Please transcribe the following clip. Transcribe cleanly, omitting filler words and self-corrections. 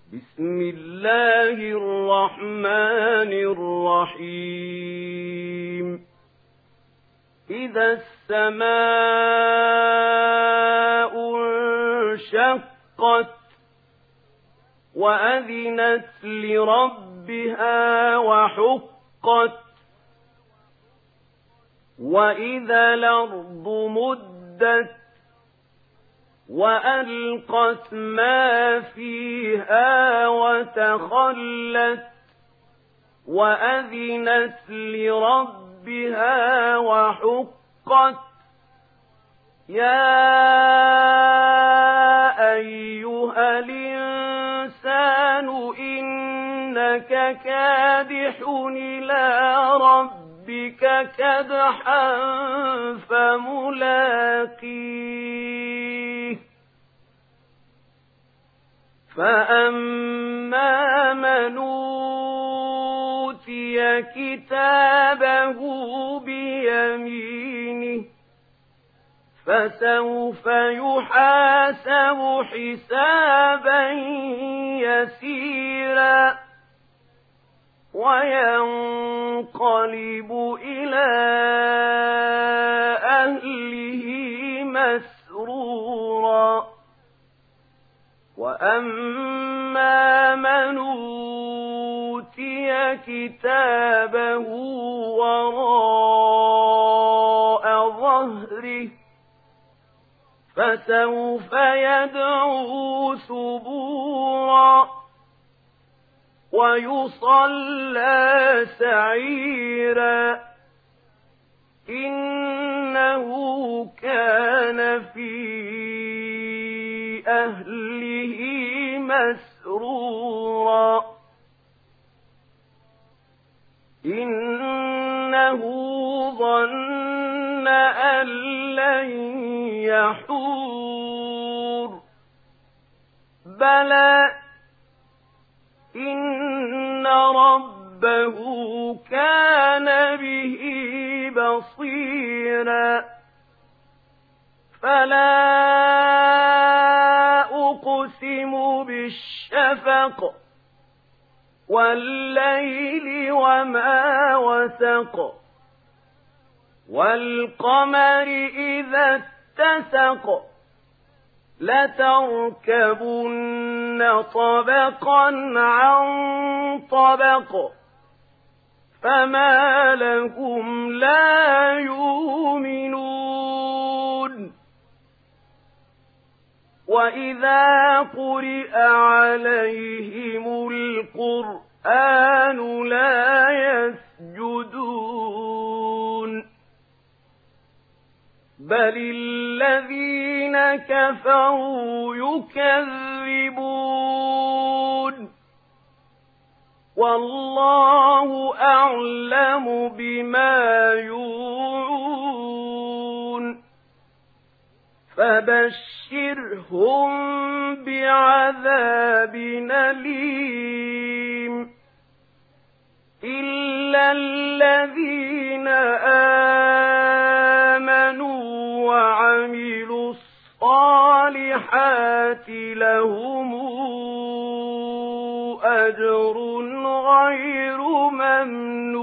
بسم الله الرحمن الرحيم إذا السماء انشقت وأذنت لربها وحقت وإذا الأرض مدت وألقت ما فيها وتخلت وأذنت لربها وحقت يا أيها الإنسان إنك كادح إلى ربك كدحا فملاقيه فأما من أوتي كتابه بيمينه فسوف يحاسب حسابا يسيرا وينقلب إلى أهله مسرورا وأما من أوتي كتابه وراء ظهره فسوف يدعو ثبورا ويصلى سعيرا إنه كان في أهله مسرورا إنه ظن أن لن يحور بلى إن ربه كان به بصيرا فلا أقسم بالشفق والليل وما وسق والقمر إذا اتسق لتركبن طبقا عن طبق فما لهم لا يؤمنون وإذا قرئ عليهم القرآن لا يسجدون بل الذين كفروا يكذبون والله أعلم بما يوعون فبشرهم بعذاب أليم إلا الذين آمنوا وعملوا الصالحات لهم أجر غير ممنون